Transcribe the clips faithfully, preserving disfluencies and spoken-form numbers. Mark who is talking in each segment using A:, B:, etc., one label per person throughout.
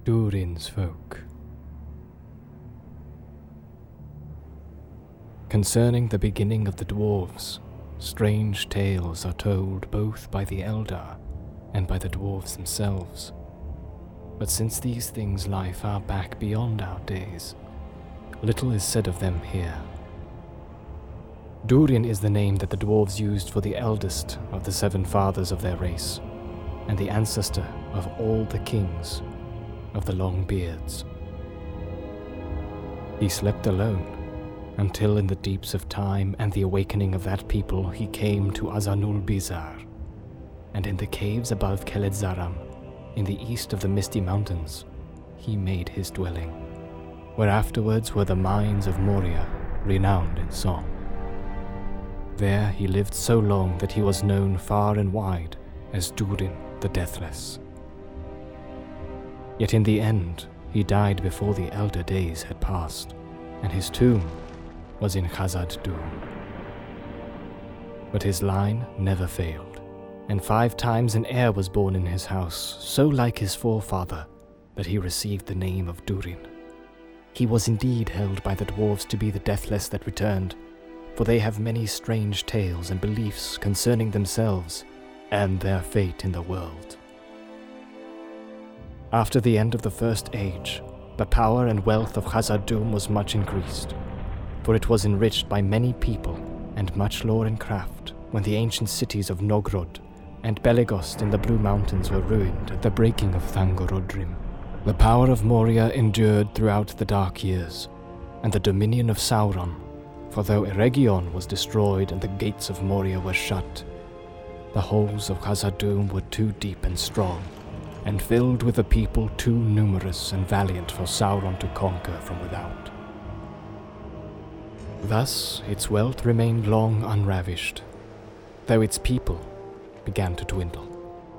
A: Durin's Folk. Concerning the beginning of the dwarves, strange tales are told both by the Eldar and by the dwarves themselves. But since these things lie far back beyond our days, little is said of them here. Durin is the name that the dwarves used for the eldest of the seven fathers of their race, and the ancestor of all the kings of the long beards. He slept alone, until in the deeps of time and the awakening of that people he came to Azanul Bizar, and in the caves above Keled Zaram, in the east of the Misty Mountains, he made his dwelling, where afterwards were the mines of Moria, renowned in song. There he lived so long that he was known far and wide as Durin the Deathless. Yet in the end he died before the elder days had passed, and his tomb was in Khazad Dûm. But his line never failed, and five times an heir was born in his house, so like his forefather that he received the name of Durin. He was indeed held by the dwarves to be the Deathless that returned, for they have many strange tales and beliefs concerning themselves and their fate in the world. After the end of the First Age, the power and wealth of Khazad Dûm was much increased, for it was enriched by many people and much lore and craft when the ancient cities of Nogrod and Belegost in the Blue Mountains were ruined at the breaking of Thangorodrim. The power of Moria endured throughout the Dark Years, and the dominion of Sauron, for though Eregion was destroyed and the gates of Moria were shut, the halls of Khazad Dûm were too deep and strong, and filled with a people too numerous and valiant for Sauron to conquer from without. Thus its wealth remained long unravished, though its people began to dwindle.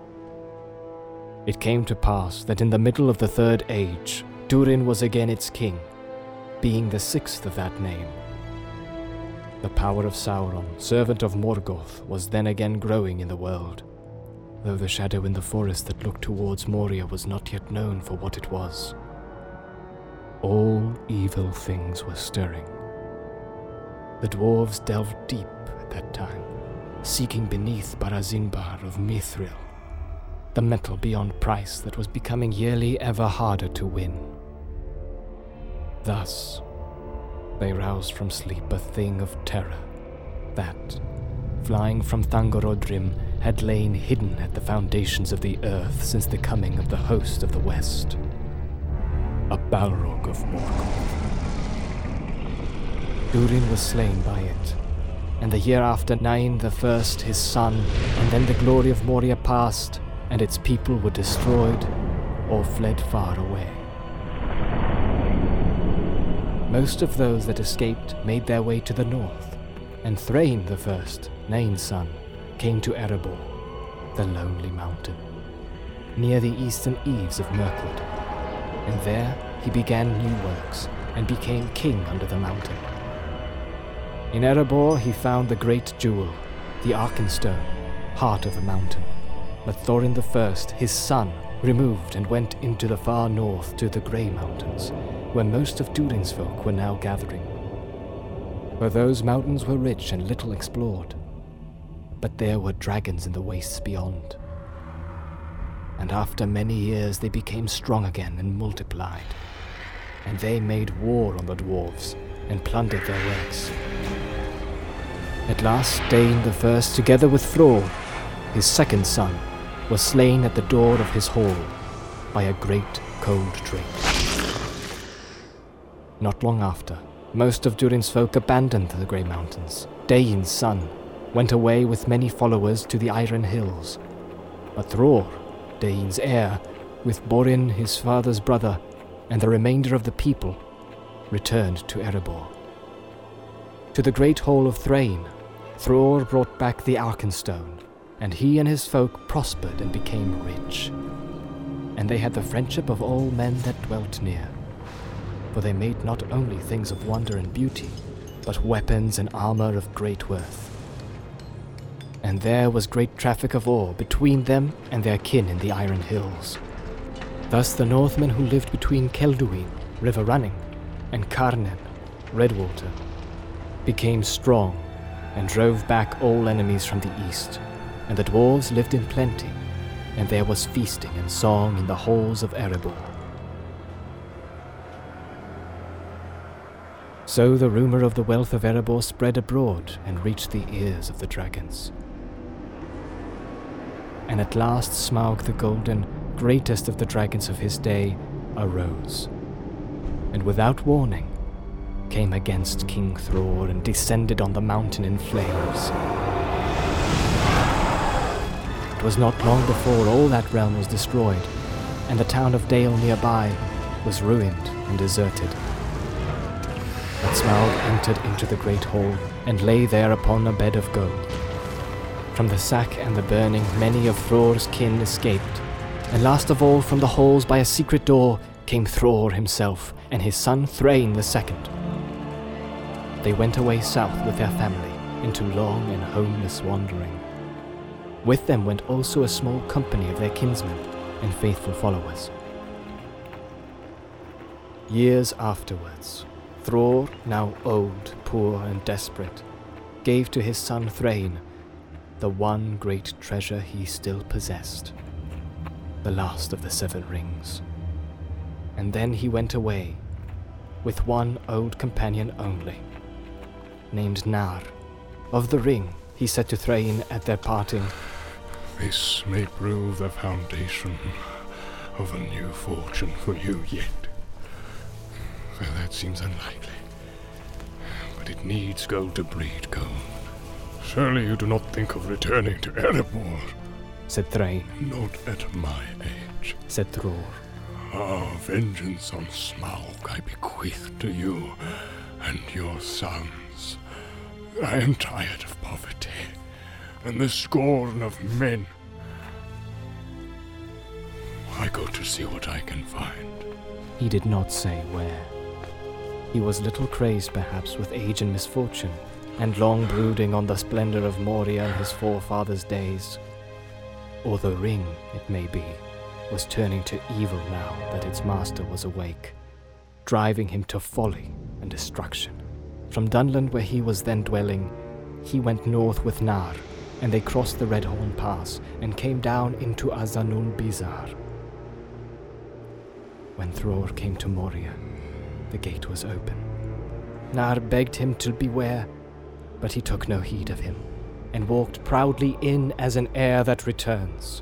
A: It came to pass that in the middle of the Third Age, Durin was again its king, being the sixth of that name. The power of Sauron, servant of Morgoth, was then again growing in the world, though the shadow in the forest that looked towards Moria was not yet known for what it was. All evil things were stirring. The dwarves delved deep at that time, seeking beneath Barazinbar of Mithril, the metal beyond price that was becoming yearly ever harder to win. Thus, they roused from sleep a thing of terror that, flying from Thangorodrim, had lain hidden at the foundations of the earth since the coming of the host of the West. A Balrog of Morgoth. Durin was slain by it, and the year after Nain the First his son, and then the glory of Moria passed, and its people were destroyed or fled far away. Most of those that escaped made their way to the north, and Thrain the First, Nain's son, came to Erebor, the lonely mountain, near the eastern eaves of Mirkwood, and there he began new works and became king under the mountain. In Erebor he found the great jewel, the Arkenstone, heart of the mountain, but Thorin the First, his son, removed and went into the far north to the Grey Mountains, where most of Durin's folk were now gathering. For those mountains were rich and little explored, but there were dragons in the wastes beyond. And after many years they became strong again and multiplied, and they made war on the dwarves and plundered their works. At last Dain the First, together with Thror, his second son, was slain at the door of his hall by a great cold drake. Not long after, most of Durin's folk abandoned the Grey Mountains. Dain's son went away with many followers to the Iron Hills, but Thror, Dain's heir, with Borin, his father's brother, and the remainder of the people, returned to Erebor. To the great hall of Thrain, Thror brought back the Arkenstone, and he and his folk prospered and became rich. And they had the friendship of all men that dwelt near, for they made not only things of wonder and beauty, but weapons and armor of great worth. And there was great traffic of ore between them and their kin in the Iron Hills. Thus the Northmen who lived between Kelduin, River Running, and Karnen, Redwater, became strong and drove back all enemies from the east, and the dwarves lived in plenty, and there was feasting and song in the halls of Erebor. So the rumor of the wealth of Erebor spread abroad and reached the ears of the dragons. And at last Smaug the Golden, greatest of the dragons of his day, arose, and without warning came against King Thror and descended on the mountain in flames. It was not long before all that realm was destroyed, and the town of Dale nearby was ruined and deserted. But Smaug entered into the great hall and lay there upon a bed of gold. From the sack and the burning many of Thror's kin escaped, and last of all from the halls by a secret door came Thror himself and his son Thrain the Second. They went away south with their family into long and homeless wandering. With them went also a small company of their kinsmen and faithful followers. Years afterwards, Thror, now old, poor, and desperate, gave to his son Thrain the one great treasure he still possessed, the last of the Seven Rings. And then he went away, with one old companion only, named Nar. Of the ring, he said to Thrain at their parting,
B: "This may prove the foundation of a new fortune for you yet. Well, that seems unlikely. But it needs gold to breed gold. Surely you do not think of returning to Erebor?"
A: said Thrain.
B: "Not at my age,"
A: said Thror.
B: "Our vengeance on Smaug I bequeath to you and your sons. I am tired of poverty and the scorn of men. I go to see what I can find."
A: He did not say where. He was little crazed perhaps with age and misfortune, and long brooding on the splendor of Moria in his forefathers' days. Or the ring, it may be, was turning to evil now that its master was awake, driving him to folly and destruction. From Dunland, where he was then dwelling, he went north with Nar, and they crossed the Redhorn Pass and came down into Azanul Bizar. When Thror came to Moria, the gate was open. Nar begged him to beware, but he took no heed of him, and walked proudly in as an heir that returns.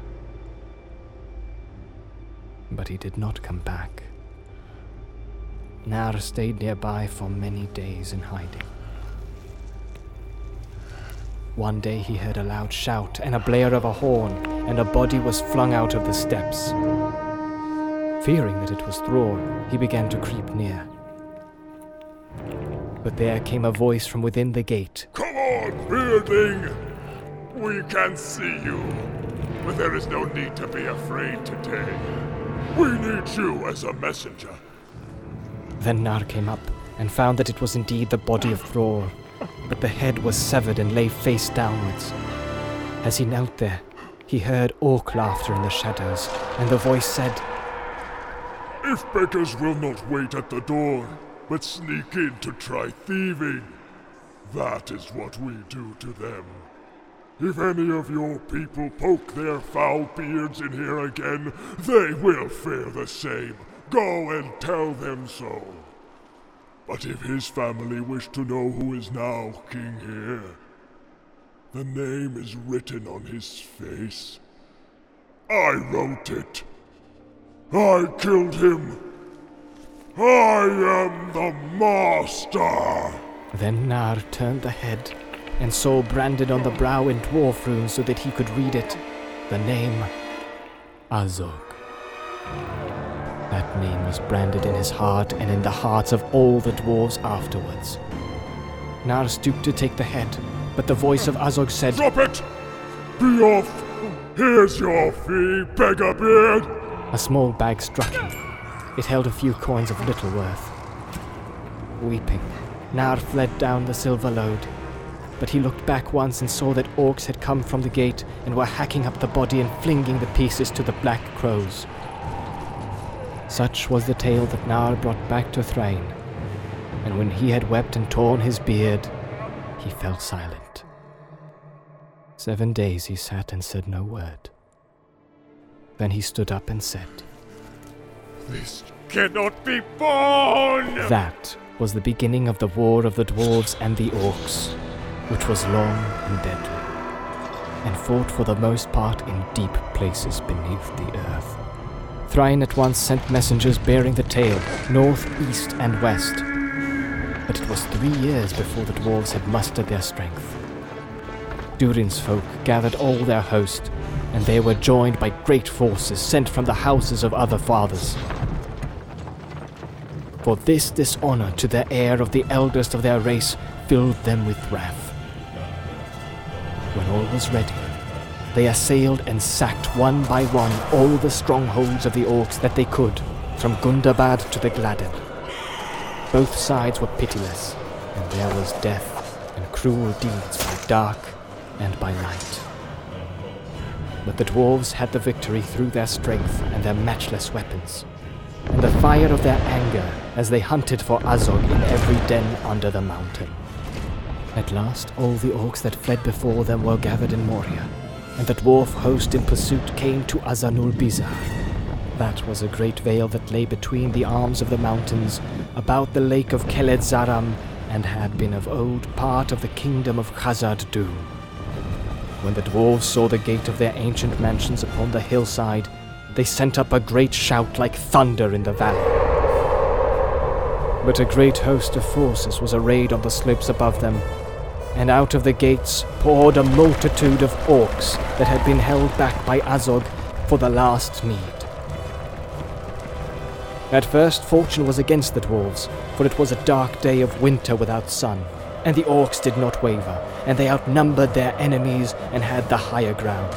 A: But he did not come back. Nar stayed nearby for many days in hiding. One day he heard a loud shout and a blare of a horn, and a body was flung out of the steps. Fearing that it was Thror, he began to creep near. But there came a voice from within the gate.
C: "Come on, Beardling! We can see you, but there is no need to be afraid today. We need you as a messenger."
A: Then Nar came up and found that it was indeed the body of Thror, but the head was severed and lay face downwards. As he knelt there, he heard orc laughter in the shadows, and the voice said,
C: "If beggars will not wait at the door, but sneak in to try thieving, that is what we do to them. If any of your people poke their foul beards in here again, they will fare the same. Go and tell them so. But if his family wish to know who is now king here, the name is written on his face. I wrote it. I killed him. I am the master."
A: Then Nar turned the head and saw branded on the brow in dwarf runes so that he could read it, the name Azog. That name was branded in his heart and in the hearts of all the dwarves afterwards. Nar stooped to take the head, but the voice of Azog said,
C: "Drop it! Be off! Here's your fee, beggar beard!"
A: A small bag struck him. It held a few coins of little worth. Weeping, Nar fled down the silver load, but he looked back once and saw that orcs had come from the gate and were hacking up the body and flinging the pieces to the black crows. Such was the tale that Nar brought back to Thrain, and when he had wept and torn his beard, he fell silent. Seven days he sat and said no word. Then he stood up and said,
C: "This cannot be borne!"
A: That was the beginning of the war of the dwarves and the orcs, which was long and deadly, and fought for the most part in deep places beneath the earth. Thrain at once sent messengers bearing the tale, north, east, and west. But it was three years before the dwarves had mustered their strength. Durin's folk gathered all their host, and they were joined by great forces sent from the houses of other fathers. For this dishonor to the heir of the eldest of their race filled them with wrath. When all was ready, they assailed and sacked one by one all the strongholds of the orcs that they could, from Gundabad to the Gladden. Both sides were pitiless, and there was death and cruel deeds by dark and by night. But the dwarves had the victory through their strength and their matchless weapons, and the fire of their anger as they hunted for Azog in every den under the mountain. At last all the orcs that fled before them were gathered in Moria, and the dwarf host in pursuit came to Azanul-Bizar. That was a great vale that lay between the arms of the mountains, about the lake of Keled Zaram, and had been of old part of the kingdom of Khazad-dûm. When the dwarves saw the gate of their ancient mansions upon the hillside, they sent up a great shout like thunder in the valley. But a great host of forces was arrayed on the slopes above them, and out of the gates poured a multitude of orcs that had been held back by Azog for the last need. At first fortune was against the dwarves, for it was a dark day of winter without sun, and the orcs did not waver, and they outnumbered their enemies and had the higher ground.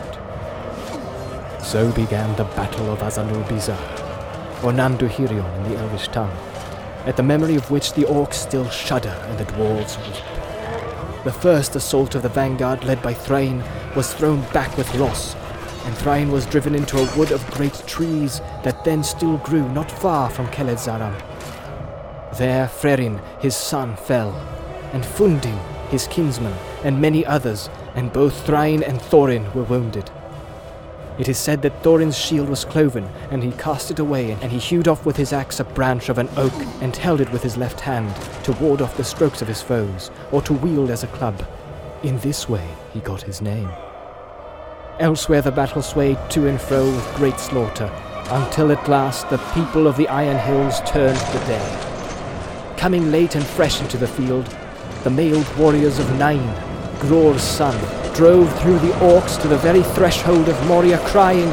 A: So began the Battle of Azanul-Bizar, or Nanduhirion in the Elvish tongue, at the memory of which the orcs still shudder and the dwarves weep. The first assault of the vanguard led by Thrain was thrown back with loss, and Thrain was driven into a wood of great trees that then still grew not far from Keled Zaram. There Frerin, his son, fell, and Fundin, his kinsman, and many others, and both Thrain and Thorin were wounded. It is said that Thorin's shield was cloven, and he cast it away, and he hewed off with his axe a branch of an oak, and held it with his left hand, to ward off the strokes of his foes, or to wield as a club. In this way he got his name. Elsewhere the battle swayed to and fro with great slaughter, until at last the people of the Iron Hills turned the day. Coming late and fresh into the field, the mailed warriors of Nain, Gror's son, drove through the orcs to the very threshold of Moria, crying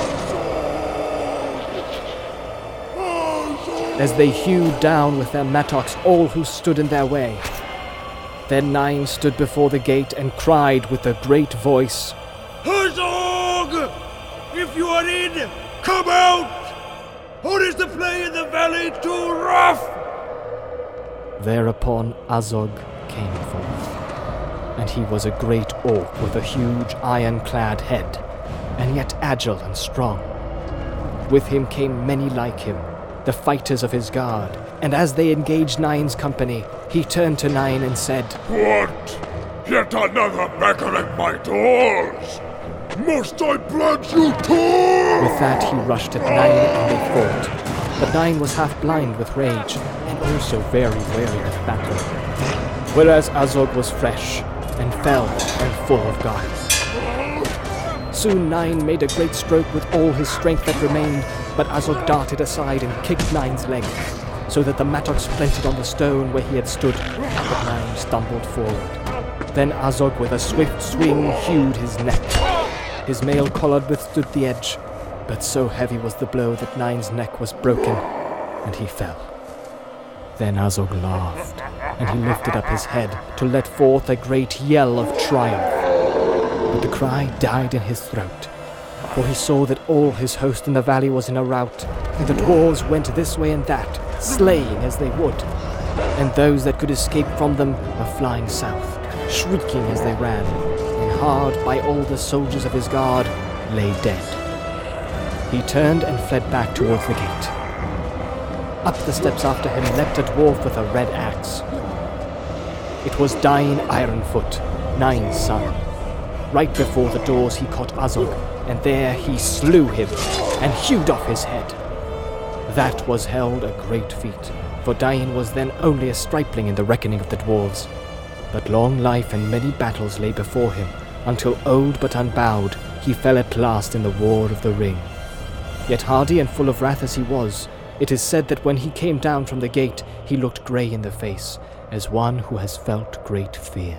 A: as they hewed down with their mattocks all who stood in their way. Then Nain stood before the gate and cried with a great voice,
D: "Azog! If you are in, come out! Or is the play in the valley too rough?"
A: Thereupon Azog came forth, and he was a great orc with a huge iron-clad head, and yet agile and strong. With him came many like him, the fighters of his guard, and as they engaged Nain's company, he turned to Nain and said,
C: "What? Yet another beggar at my doors? Must I plunge you too?"
A: With that he rushed at Nain and they fought, but Nain was half blind with rage, and also very weary of battle, whereas Azog was fresh, and fell and full of guile. Soon Nain made a great stroke with all his strength that remained, but Azog darted aside and kicked Nain's leg, so that the mattock splintered on the stone where he had stood, but Nain stumbled forward. Then Azog with a swift swing hewed his neck. His mail collar withstood the edge, but so heavy was the blow that Nain's neck was broken, and he fell. Then Azog laughed, and he lifted up his head to let forth a great yell of triumph. But the cry died in his throat, for he saw that all his host in the valley was in a rout, and the dwarves went this way and that, slaying as they would, and those that could escape from them were flying south, shrieking as they ran, and hard by all the soldiers of his guard lay dead. He turned and fled back towards the gate, up the steps after him leapt a dwarf with a red axe. It was Dain Ironfoot, Nine's son. Right before the doors he caught Azog, and there he slew him and hewed off his head. That was held a great feat, for Dain was then only a stripling in the reckoning of the dwarves. But long life and many battles lay before him, until old but unbowed, he fell at last in the War of the Ring. Yet hardy and full of wrath as he was, it is said that when he came down from the gate, he looked grey in the face, as one who has felt great fear.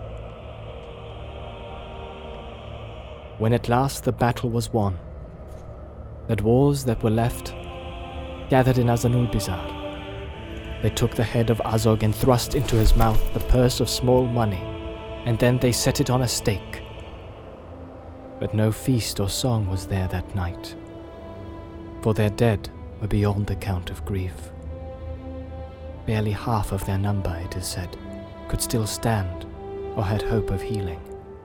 A: When at last the battle was won, the dwarves that were left gathered in Azanulbizar. They took the head of Azog and thrust into his mouth the purse of small money, and then they set it on a stake. But no feast or song was there that night, for their dead were beyond the count of grief. Barely half of their number, it is said, could still stand or had hope of healing.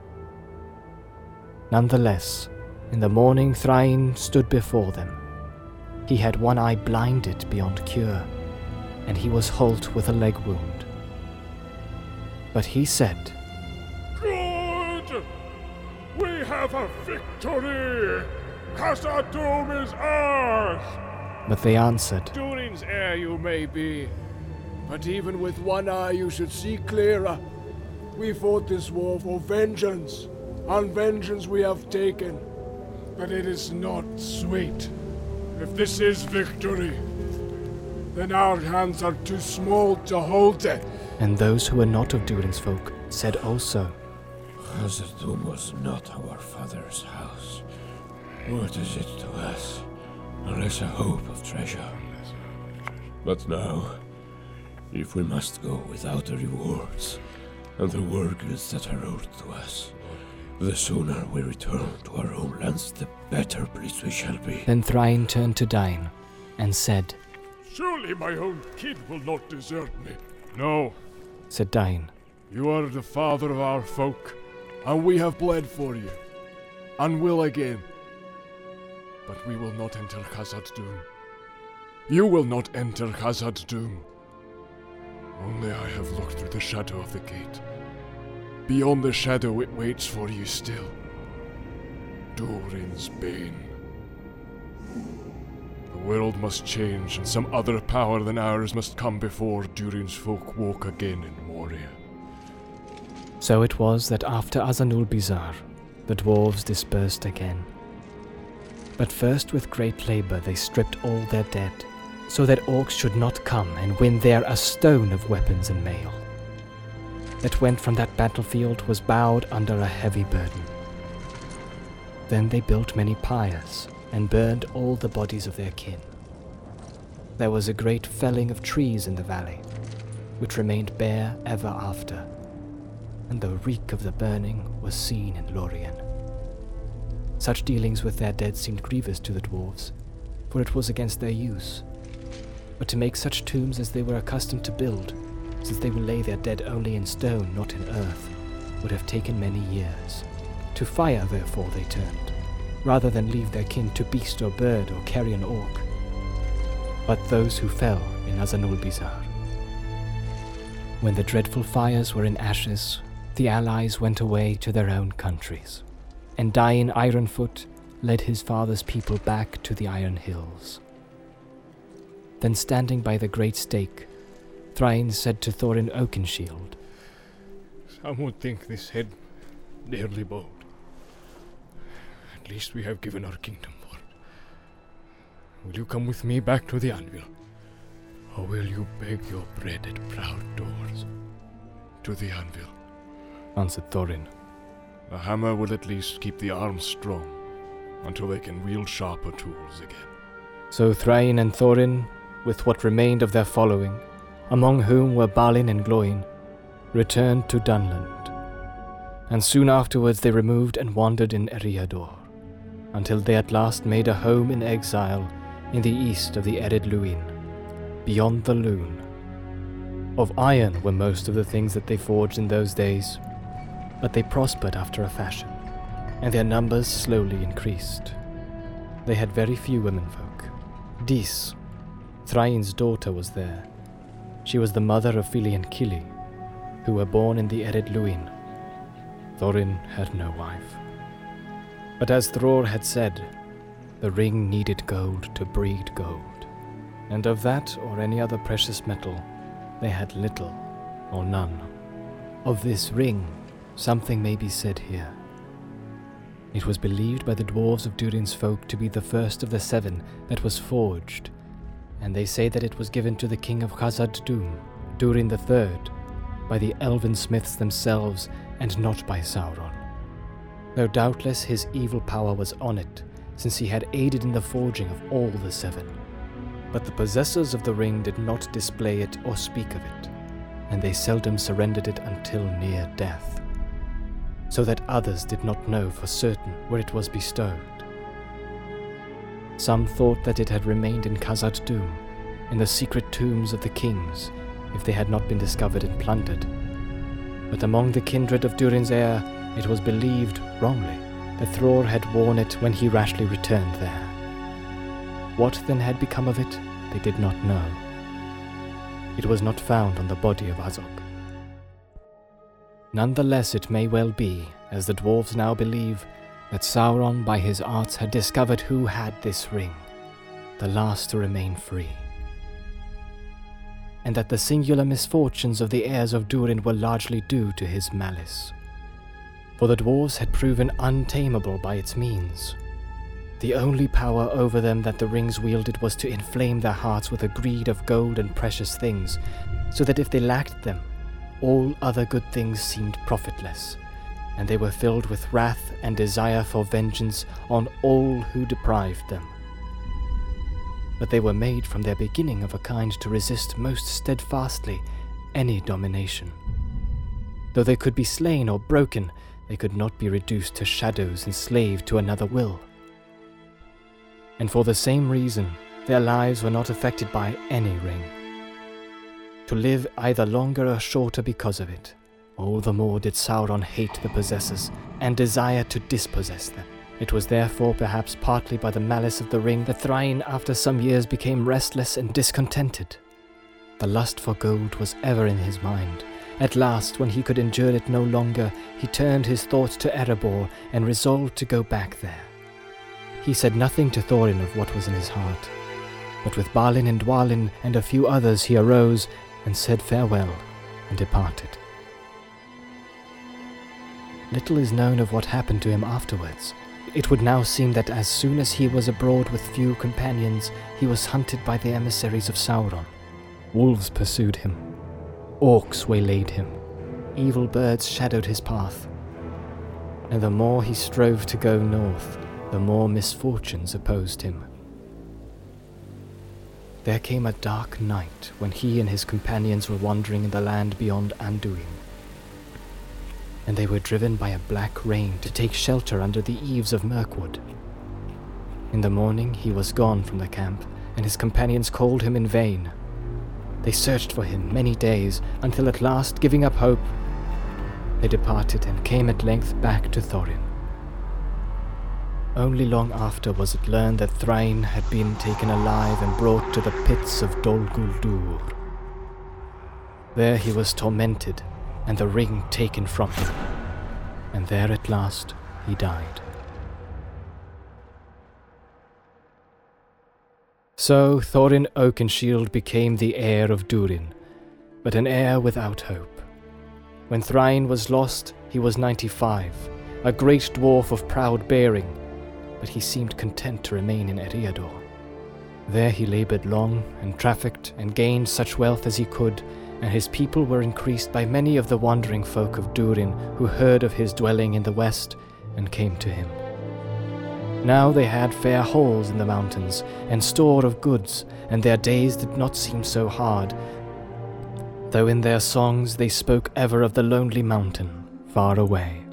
A: Nonetheless, in the morning Thrain stood before them. He had one eye blinded beyond cure, and he was halt with a leg wound. But he said,
C: "Good! We have a victory! Khazad-dûm is ours!"
A: But they answered,
D: Durin's heir you may be, but even with one eye you should see clearer. We fought this war for vengeance, and vengeance we have taken, but it is not sweet. If this is victory, then our hands are too small to hold it.
A: And those who were not of Durin's folk said also,
E: Khazad-dûm was not our father's house. What is it to us, unless a hope of treasure? But now, if we must go without the rewards and the war goods that are owed to us, the sooner we return to our own lands, the better pleased we shall be.
A: Then Thrain turned to Dain and said,
C: Surely my own kid will not desert me.
D: No,
A: said Dain,
D: you are the father of our folk, and we have bled for you, and will again. But we will not enter Khazad-dûm. You will not enter Khazad-dûm. Only I have looked through the shadow of the gate. Beyond the shadow it waits for you still. Durin's bane. The world must change, and some other power than ours must come before Durin's folk walk again in Moria.
A: So it was that after Azanulbizar, the dwarves dispersed again. But first with great labour they stripped all their dead, so that orcs should not come and win there a stone of weapons and mail. That went from that battlefield was bowed under a heavy burden. Then they built many pyres, and burned all the bodies of their kin. There was a great felling of trees in the valley, which remained bare ever after, and the reek of the burning was seen in Lorien. Such dealings with their dead seemed grievous to the dwarves, for it was against their use. But to make such tombs as they were accustomed to build, since they would lay their dead only in stone, not in earth, would have taken many years. To fire, therefore, they turned, rather than leave their kin to beast or bird or carrion orc. But those who fell in Azanulbizar. When the dreadful fires were in ashes, the allies went away to their own countries, and Dain Ironfoot led his father's people back to the Iron Hills. Then standing by the great stake, Thrain said to Thorin Oakenshield,
B: Some would think this head nearly bowed. At least we have given our kingdom for it. Will you come with me back to the Anvil? Or will you beg your bread at proud doors? To the Anvil,
A: answered Thorin.
B: The hammer will at least keep the arms strong, until they can wield sharper tools again.
A: So Thrain and Thorin, with what remained of their following, among whom were Balin and Gloin, returned to Dunland. And soon afterwards they removed and wandered in Eriador, until they at last made a home in exile in the east of the Ered Luin, beyond the Lune. Of iron were most of the things that they forged in those days, but they prospered after a fashion, and their numbers slowly increased. They had very few womenfolk. Dis, Thrain's daughter was there. She was the mother of Fili and Kili, who were born in the Ered Luin. Thorin had no wife. But as Thror had said, the ring needed gold to breed gold, and of that or any other precious metal, they had little or none. Of this ring, something may be said here. It was believed by the dwarves of Durin's folk to be the first of the seven that was forged, and they say that it was given to the king of Khazad-dûm, Durin the Third, by the elven smiths themselves and not by Sauron. Though doubtless his evil power was on it, since he had aided in the forging of all the seven. But the possessors of the ring did not display it or speak of it, and they seldom surrendered it until near death, so that others did not know for certain where it was bestowed. Some thought that it had remained in Khazad-dûm, in the secret tombs of the kings, if they had not been discovered and plundered. But among the kindred of Durin's heir, it was believed, wrongly, that Thror had worn it when he rashly returned there. What then had become of it, they did not know. It was not found on the body of Azog. Nonetheless, it may well be, as the dwarves now believe, that Sauron by his arts had discovered who had this ring, the last to remain free, and that the singular misfortunes of the heirs of Durin were largely due to his malice. For the dwarves had proven untamable by its means. The only power over them that the rings wielded was to inflame their hearts with a greed of gold and precious things, so that if they lacked them, all other good things seemed profitless, and they were filled with wrath and desire for vengeance on all who deprived them. But they were made from their beginning of a kind to resist most steadfastly any domination. Though they could be slain or broken, they could not be reduced to shadows enslaved to another will. And for the same reason, their lives were not affected by any ring. To live either longer or shorter because of it, all the more did Sauron hate the possessors and desire to dispossess them. It was therefore perhaps partly by the malice of the ring that Thrain after some years became restless and discontented. The lust for gold was ever in his mind. At last, when he could endure it no longer, he turned his thoughts to Erebor and resolved to go back there. He said nothing to Thorin of what was in his heart, but with Balin and Dwalin and a few others he arose and said farewell and departed. Little is known of what happened to him afterwards. It would now seem that as soon as he was abroad with few companions, he was hunted by the emissaries of Sauron. Wolves pursued him. Orcs waylaid him. Evil birds shadowed his path. And the more he strove to go north, the more misfortunes opposed him. There came a dark night when he and his companions were wandering in the land beyond Anduin, and they were driven by a black rain to take shelter under the eaves of Mirkwood. In the morning he was gone from the camp, and his companions called him in vain. They searched for him many days, until at last, giving up hope, they departed and came at length back to Thorin. Only long after was it learned that Thrain had been taken alive and brought to the pits of Dol Guldur. There he was tormented, and the ring taken from him, and there at last he died. So Thorin Oakenshield became the heir of Durin, but an heir without hope. When Thrain was lost, he was ninety-five, a great dwarf of proud bearing, but he seemed content to remain in Eriador. There he laboured long, and trafficked, and gained such wealth as he could, and his people were increased by many of the wandering folk of Durin who heard of his dwelling in the west and came to him. Now they had fair halls in the mountains, and store of goods, and their days did not seem so hard, though in their songs they spoke ever of the lonely mountain far away.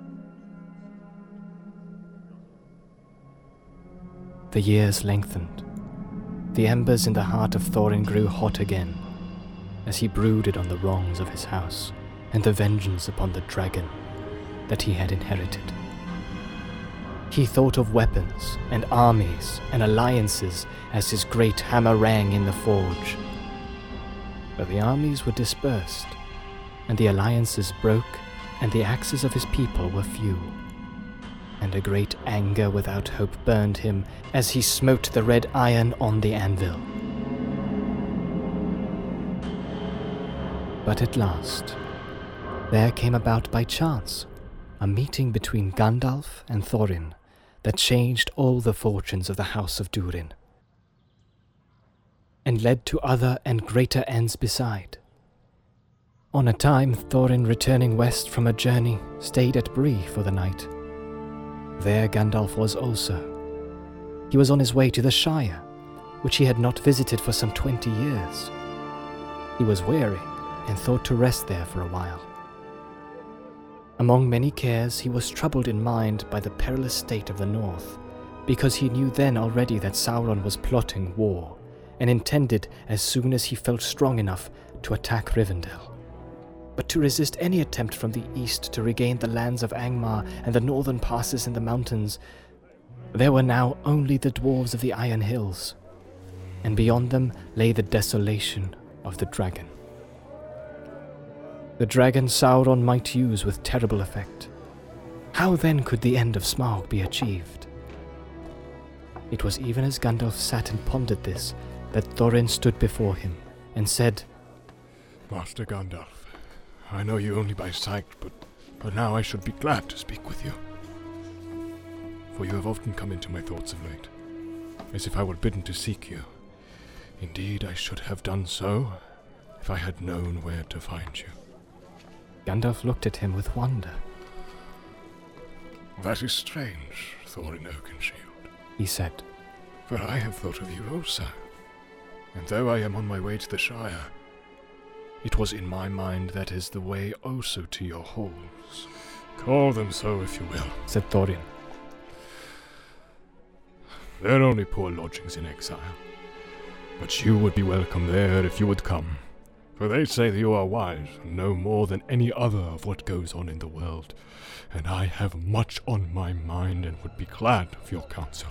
A: The years lengthened. The embers in the heart of Thorin grew hot again, as he brooded on the wrongs of his house and the vengeance upon the dragon that he had inherited. He thought of weapons and armies and alliances as his great hammer rang in the forge. But the armies were dispersed, and the alliances broke, and the axes of his people were few. And a great anger without hope burned him as he smote the red iron on the anvil. But at last, there came about by chance a meeting between Gandalf and Thorin that changed all the fortunes of the House of Durin, and led to other and greater ends beside. On a time, Thorin, returning west from a journey, stayed at Bree for the night. There Gandalf was also. He was on his way to the Shire, which he had not visited for some twenty years. He was weary, and thought to rest there for a while. Among many cares, he was troubled in mind by the perilous state of the north, because he knew then already that Sauron was plotting war, and intended, as soon as he felt strong enough, to attack Rivendell. But to resist any attempt from the east to regain the lands of Angmar and the northern passes in the mountains, there were now only the dwarves of the Iron Hills, and beyond them lay the desolation of the dragon. The dragon Sauron might use with terrible effect. How then could the end of Smaug be achieved? It was even as Gandalf sat and pondered this that Thorin stood before him and said,
B: Master Gandalf, I know you only by sight, but, but now I should be glad to speak with you. For you have often come into my thoughts of late, as if I were bidden to seek you. Indeed, I should have done so, if I had known where to find you.
A: Gandalf looked at him with wonder.
B: That is strange, Thorin Oakenshield,
A: he said.
B: For I have thought of you also, and though I am on my way to the Shire, it was in my mind that is the way also to your halls. Call them so if you will,
A: said Thorin.
B: They're only poor lodgings in exile, but you would be welcome there if you would come. For they say that you are wise and know more than any other of what goes on in the world, and I have much on my mind and would be glad of your counsel.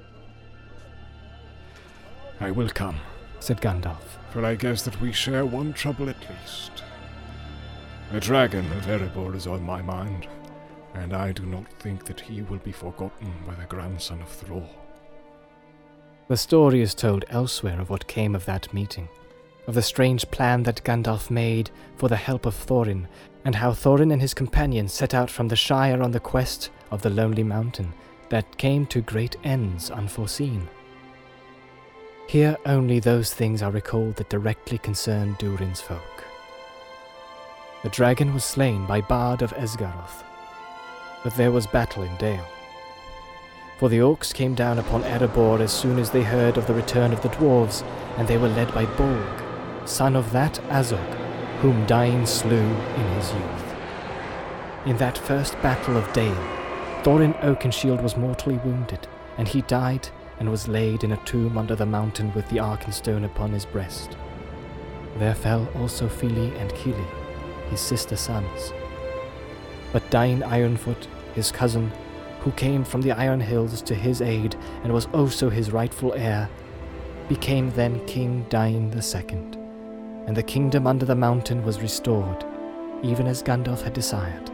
B: I will come,
A: said Gandalf,
B: for I guess that we share one trouble at least. The dragon of Erebor is on my mind, and I do not think that he will be forgotten by the grandson of Thror.
A: The story is told elsewhere of what came of that meeting, of the strange plan that Gandalf made for the help of Thorin, and how Thorin and his companions set out from the Shire on the quest of the Lonely Mountain that came to great ends unforeseen. Here only those things are recalled that directly concern Durin's folk. The dragon was slain by Bard of Esgaroth, but there was battle in Dale. For the orcs came down upon Erebor as soon as they heard of the return of the dwarves, and they were led by Bolg, son of that Azog, whom Dain slew in his youth. In that first battle of Dale, Thorin Oakenshield was mortally wounded, and he died and was laid in a tomb under the mountain with the Arkenstone upon his breast. There fell also Fili and Kili, his sister sons. But Dain Ironfoot, his cousin, who came from the Iron Hills to his aid and was also his rightful heir, became then King Dain the Second, and the kingdom under the mountain was restored, even as Gandalf had desired.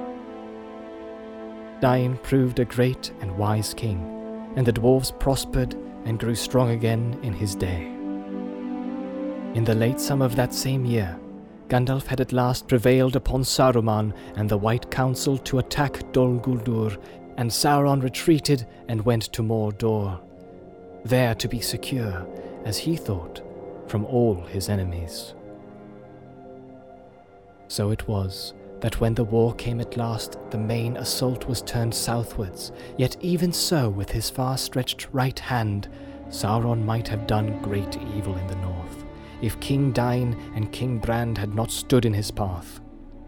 A: Dain proved a great and wise king, and the dwarves prospered and grew strong again in his day. In the late summer of that same year, Gandalf had at last prevailed upon Saruman and the White Council to attack Dol Guldur, and Sauron retreated and went to Mordor, there to be secure, as he thought, from all his enemies. So it was that when the war came at last, the main assault was turned southwards, yet even so, with his far-stretched right hand, Sauron might have done great evil in the north, if King Dain and King Brand had not stood in his path.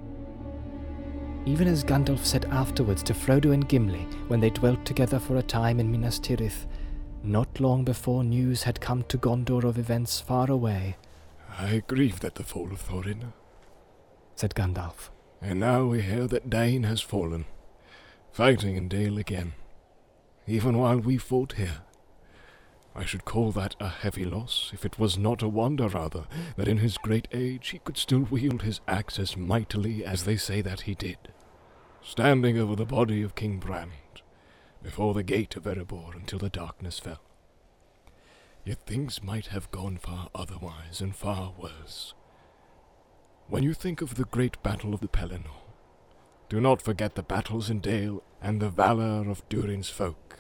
A: Even as Gandalf said afterwards to Frodo and Gimli, when they dwelt together for a time in Minas Tirith, not long before news had come to Gondor of events far away.
B: I grieve at the fall of Thorin,
A: said Gandalf.
B: And now we hear that Dain has fallen, fighting in Dale again. even while we fought here. I should call that a heavy loss, if it was not a wonder, rather, that in his great age he could still wield his axe as mightily as they say that he did, standing over the body of King Brand, before the gate of Erebor until the darkness fell. Yet things might have gone far otherwise and far worse. When you think of the great battle of the Pelennor, do not forget the battles in Dale and the valor of Durin's folk.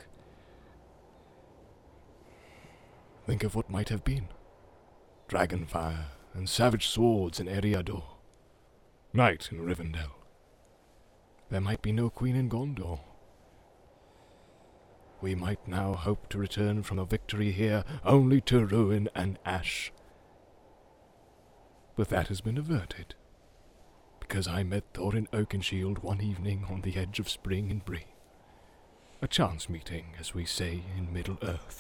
B: Think of what might have been. Dragonfire and savage swords in Eriador. Night in Rivendell. There might be no queen in Gondor. We might now hope to return from a victory here only to ruin and ash. But that has been averted, because I met Thorin Oakenshield one evening on the edge of spring in Bree. A chance meeting, as we say in Middle-earth.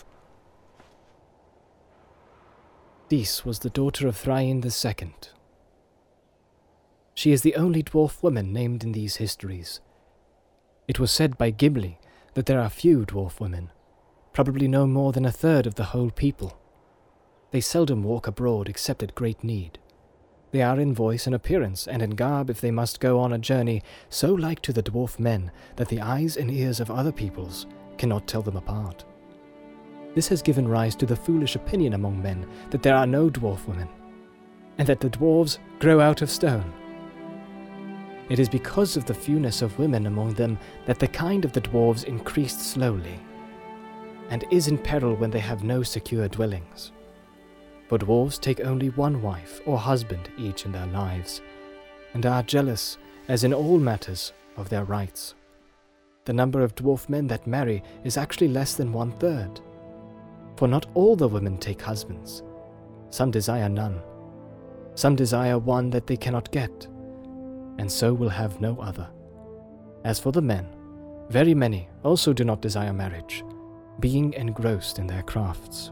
A: Dis was the daughter of Thrain the Second. She is the only dwarf woman named in these histories. It was said by Gimli that there are few dwarf women, probably no more than a third of the whole people. They seldom walk abroad except at great need. They are in voice and appearance, and in garb if they must go on a journey, so like to the dwarf men that the eyes and ears of other peoples cannot tell them apart. This has given rise to the foolish opinion among men that there are no dwarf women, and that the dwarves grow out of stone. It is because of the fewness of women among them that the kind of the dwarves increased slowly, and is in peril when they have no secure dwellings. For dwarves take only one wife or husband each in their lives, and are jealous, as in all matters, of their rights. The number of dwarf men that marry is actually less than one-third. For not all the women take husbands. Some desire none. Some desire one that they cannot get, and so will have no other. As for the men, very many also do not desire marriage, being engrossed in their crafts.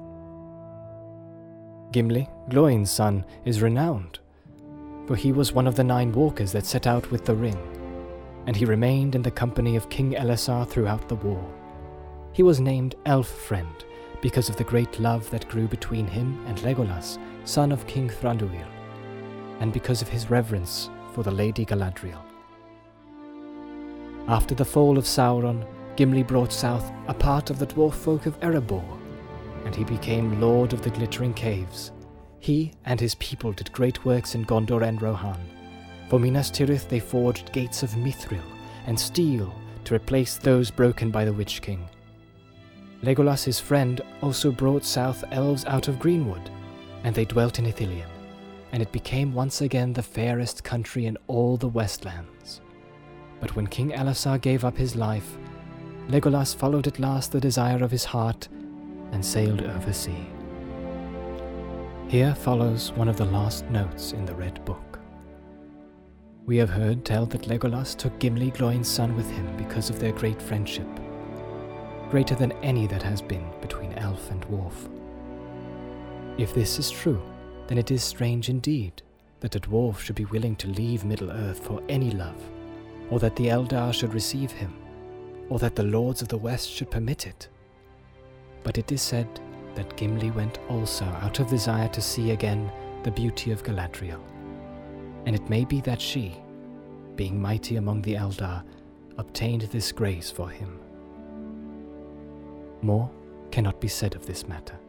A: Gimli, Gloin's son, is renowned, for he was one of the nine walkers that set out with the ring, and he remained in the company of King Elessar throughout the war. He was named Elf-Friend, because of the great love that grew between him and Legolas, son of King Thranduil, and because of his reverence for the Lady Galadriel. After the fall of Sauron, Gimli brought south a part of the dwarf folk of Erebor, and he became Lord of the Glittering Caves. He and his people did great works in Gondor and Rohan. For Minas Tirith they forged gates of mithril and steel to replace those broken by the Witch King. Legolas, his friend, also brought south elves out of Greenwood, and they dwelt in Ithilien, and it became once again the fairest country in all the Westlands. But when King Elessar gave up his life, Legolas followed at last the desire of his heart and sailed over sea. Here follows one of the last notes in the Red Book. We have heard tell that Legolas took Gimli, Gloin's son, with him because of their great friendship, greater than any that has been between elf and dwarf. If this is true, then it is strange indeed that a dwarf should be willing to leave Middle-earth for any love, or that the Eldar should receive him, or that the lords of the West should permit it. But it is said that Gimli went also out of desire to see again the beauty of Galadriel, and it may be that she, being mighty among the Eldar, obtained this grace for him. More cannot be said of this matter.